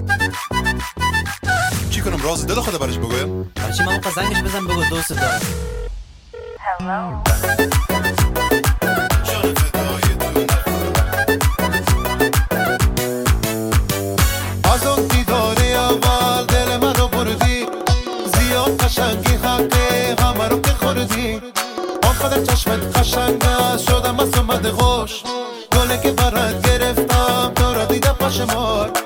چی کنم راز دل خدا برش بگویم؟ هرچی ماما زنگش بزن بگو دوست دارم. از اون دیداری اول دل من رو بردی، زیاد قشنگی حقی همه رو که خوردی. آخر چشمت قشنگ است شدم از اومد خوش، گله که برات گرفتم تو را دیده پشمار.